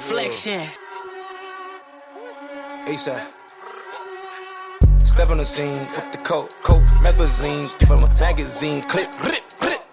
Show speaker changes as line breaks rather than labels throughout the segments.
Flexion.
ASAP. Step on the scene with the coat, magazines, deep on my magazine, clip, rip.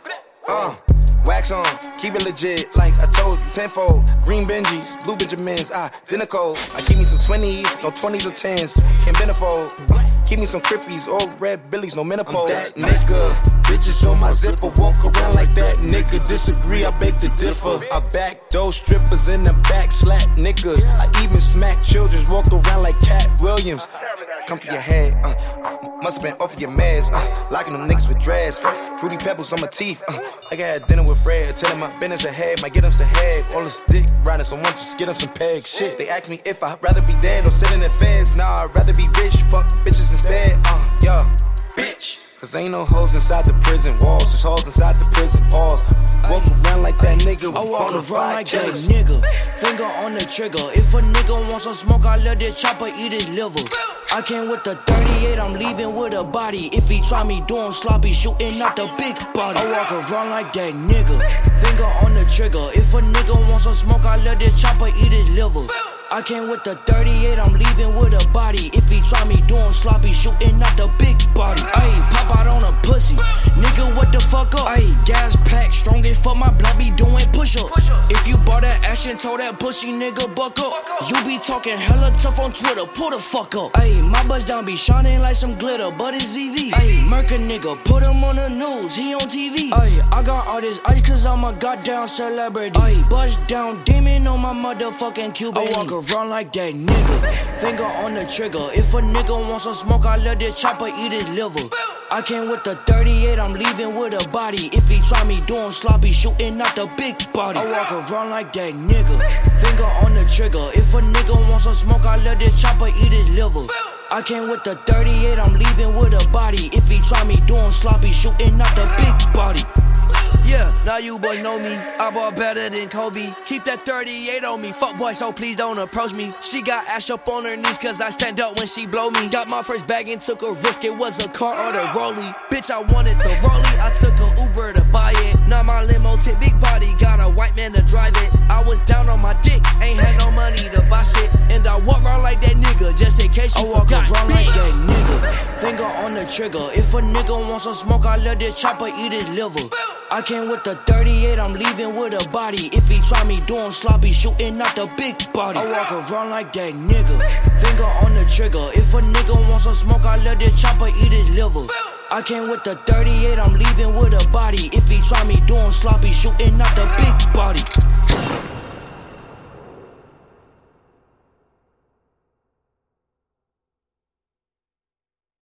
Wax on, keep it legit, like I told you, tenfold. Green Benjis, blue Benjamins, identical. I keep me some 20s, no 20s or 10s, can't benefold. Keep me some crippies, or red billies, no menopause. I'm that nigga. Bitches on my zipper, walk around like that nigga. Disagree, I beg to differ. I back those strippers in the back, slap niggas. I even smack children, walk around like Cat Williams. Come for your head, must've been off of your meds, locking them niggas with dreads. Fruity pebbles on my teeth, like I had dinner with Fred. Tell him my business ahead, might get him some head. All this dick riding, someone just get him some pegs. Shit, they ask me if I'd rather be dead or sit in the feds. Nah, I'd rather be rich, fuck bitches instead, yeah, bitch. Cause ain't no hoes inside the prison walls, just hoes inside the prison halls. Walk around like that nigga,
I walk around like that nigga, finger on the trigger. If a nigga wants some smoke, I let this chopper eat his liver. I came with the 38, I'm leaving with a body. If he try me doing sloppy, shooting out the big body. I walk around like that nigga, finger on the trigger. If a nigga wants some smoke, I let this chopper eat his liver. I came with the 38, I'm leaving with a body. If he try me doing sloppy, shooting out the big body. Ayy, pop out on a pussy, nigga, what the fuck up? Ayy, gas pack, strong as fuck, my blood be doing push-ups. If you bought that action, told that pussy nigga buck up. You be talking hella tough on Twitter, pull the fuck up. Ayy, my bust down be shining like some glitter, but it's VV. Ayy, murk a nigga, put him on the news, he on TV. Ayy, I got all this ice cause I'm a goddamn celebrity. Ayy, bust down demon on my motherfucking Cuban. I walk around like that nigga, finger on the trigger. If a nigga wants some smoke, I let this chopper eat his liver. I came with the 38, I'm leaving with a body. If he try me doing sloppy, shooting out the big body. I walk around like that nigga, finger on the trigger. If a nigga wants some smoke, I let this chopper eat his liver. I came with the 38, I'm leaving with a body. If he try me doing sloppy, shooting out the big body. Yeah, now you boys know me, I bought better than Kobe. Keep that 38 on me, fuck boy, so please don't approach me. She got ash up on her knees cause I stand up when she blow me. Got my first bag and took a risk, it was a car or the rollie. Bitch, I wanted the rollie, I took a Uber to buy it. Now my limo tip big body, got a white man to drive it. I was down on my dick, ain't had no money to buy shit. And I walk around like that nigga, just in case you forgot. I walk around like that nigga, finger on the trigger. If a nigga wants some smoke, I let this chopper eat his liver. I came with the 38, I'm leaving with a body. If he try me doing sloppy, shooting out the big body. I walk around like that nigga, finger on the trigger. If a nigga wants some smoke, I let this chopper eat his liver. I came with the 38, I'm leaving with a body. If he try me doing sloppy, shooting out the big body.